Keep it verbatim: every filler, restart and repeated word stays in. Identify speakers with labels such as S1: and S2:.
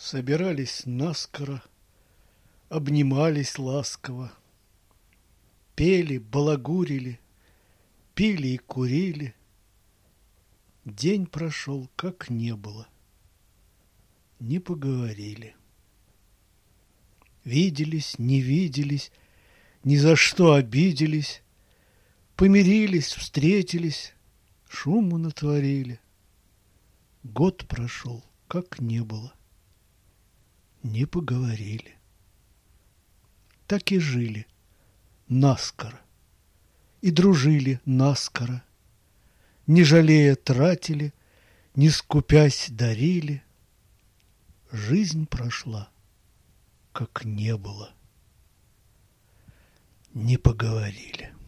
S1: Собирались наскоро, обнимались ласково, пели, балагурили, пили и курили. День прошел, как не было, не поговорили. Виделись, не виделись, ни за что обиделись, помирились, встретились, шуму натворили. Год прошел, как не было, не поговорили. Так и жили наскоро, и дружили наскоро, не жалея тратили, не скупясь дарили. Жизнь прошла, как не было, не поговорили.